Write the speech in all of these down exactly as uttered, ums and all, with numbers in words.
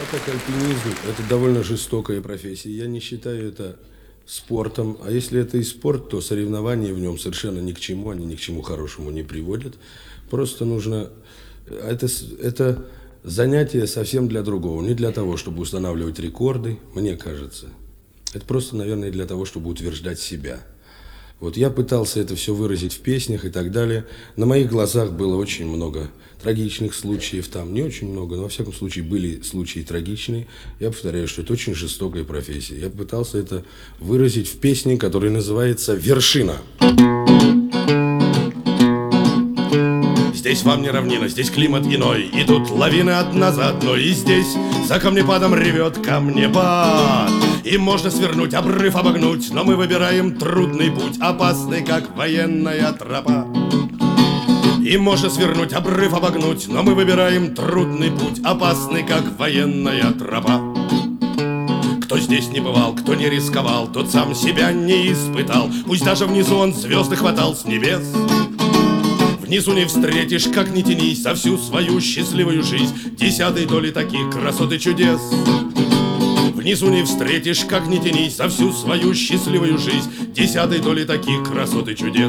А так альпинизм – это довольно жестокая профессия. Я не считаю это спортом. А если это и спорт, то соревнования в нем совершенно ни к чему, они ни к чему хорошему не приводят. Просто нужно… Это, это занятие совсем для другого. Не для того, чтобы устанавливать рекорды, мне кажется. Это просто, наверное, для того, чтобы утверждать себя. Вот я пытался это все выразить в песнях и так далее. На моих глазах было очень много трагичных случаев там. Не очень много, но во всяком случае были случаи трагичные. Я повторяю, что это очень жестокая профессия. Я пытался это выразить в песне, которая называется «Вершина». Здесь вам не равнина, здесь климат иной, и тут лавины одна за одной, и здесь за камнепадом ревет камнепад. И можно свернуть, обрыв обогнуть, но мы выбираем трудный путь, опасный, как военная тропа. И можно свернуть, обрыв обогнуть, но мы выбираем трудный путь, опасный, как военная тропа. Кто здесь не бывал, кто не рисковал, тот сам себя не испытал. Пусть даже внизу он звезды хватал с небес. Внизу не встретишь, как ни тянись, за всю свою счастливую жизнь десятой доли таких красот и чудес. Внизу не встретишь, как ни тянись, за всю свою счастливую жизнь десятой доли таких красот и чудес.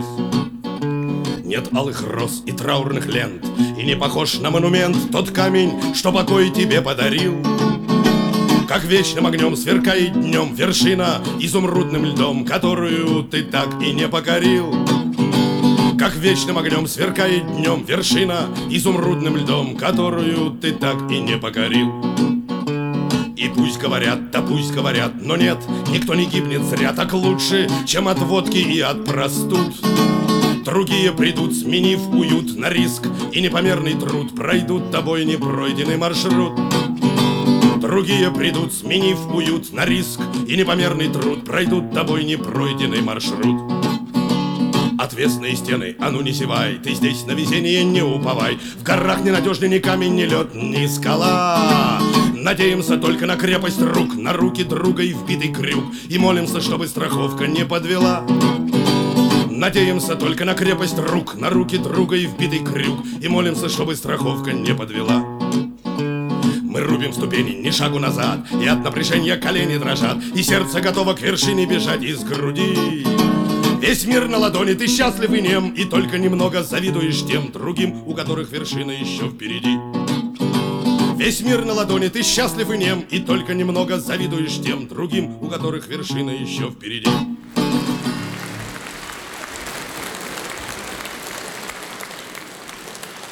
Нет алых роз и траурных лент, и не похож на монумент тот камень, что покой тебе подарил. Как вечным огнем сверкает днем вершина изумрудным льдом, которую ты так и не покорил. Как вечным огнем сверкает днем вершина изумрудным льдом, которую ты так и не покорил. И пусть говорят, да пусть говорят, но нет, никто не гибнет зря, так лучше, чем от водки и от простуд. Другие придут, сменив уют на риск и непомерный труд, пройдут тобой непройденный маршрут. Другие придут, сменив уют на риск и непомерный труд, пройдут тобой непройденный маршрут. Отвесные стены, а ну не зевай, ты здесь на везение не уповай. В горах ненадежный ни камень, ни лед, ни скала. Надеемся только на крепость рук, на руки друга и вбитый крюк, и молимся, чтобы страховка не подвела. Надеемся только на крепость рук, на руки друга и вбитый крюк, и молимся, чтобы страховка не подвела. Мы рубим ступени, ни шагу назад, и от напряжения колени дрожат, и сердце готово к вершине бежать из груди. Весь мир на ладони, ты счастлив и нем, и только немного завидуешь тем другим, у которых вершина еще впереди. Весь мир на ладони, ты счастлив и нем, и только немного завидуешь тем другим, у которых вершина еще впереди.